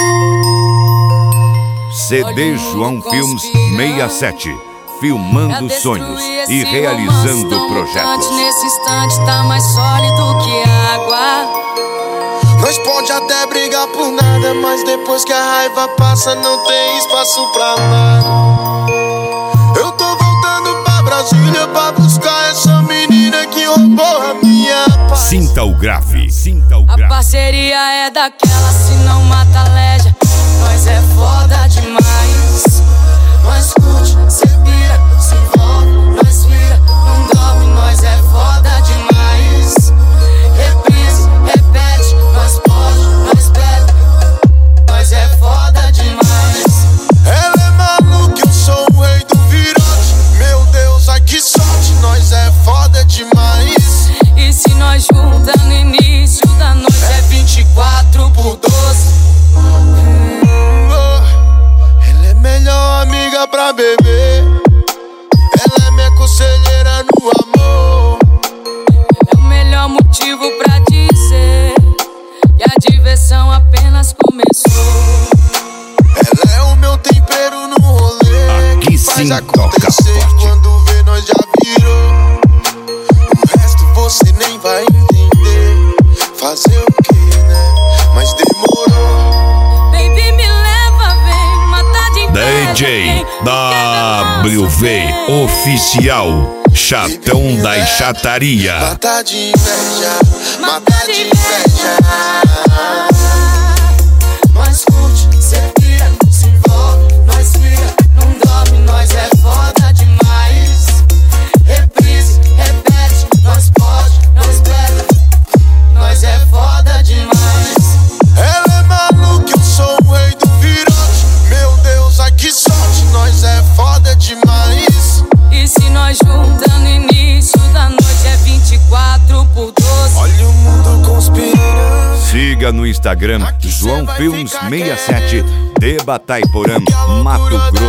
CD João Filmes 67, filmando sonhos e realizando projetos. Nesse instante tá mais sólido que água. Nós pode até brigar por nada, mas depois que a raiva passa não tem espaço pra nada. Eu tô voltando pra Brasília pra buscar essa menina que roubou a minha paz. Sinta o grave, sinta o grave. A parceria é daquela, se não mata leja. Nós é foda demais. Nós curte, cê pira, se envolve, nós vira, não dorme, nós é foda demais. Reprise, repete, nós pode, nós pede, nós é foda demais. Ela é maluca, eu sou o rei do virote. Meu Deus, ai que sorte, nós é foda demais. E se nós junta no início da noite é 24 por 12. Ela é melhor amiga pra beber. Ela é minha conselheira no amor. É o melhor motivo pra dizer que a diversão apenas começou. Ela é o meu tempero no rolê. Aqui sim toca forte. Quando vê nós já virou. O resto você nem vai entender. Fazer o que, né? Mas demorou. Baby, me leva, vem matar de inveja. DJ WV Oficial, chatão da chataria. Matar de inveja, matar de inveja. Nós curte, cê pira, se envolve, nós vira, não dorme, nós é foda demais. Reprise, repete, nós pode, nós pede, nós é foda demais. Ela é maluca, eu sou o rei do virote. Meu Deus, ai que sorte, nós é foda demais. E se nós junta no início da noite é 24 por 12. Olha o mundo conspirando. Siga no Instagram João Filmes 67 de Bataiporã, Mato Grosso.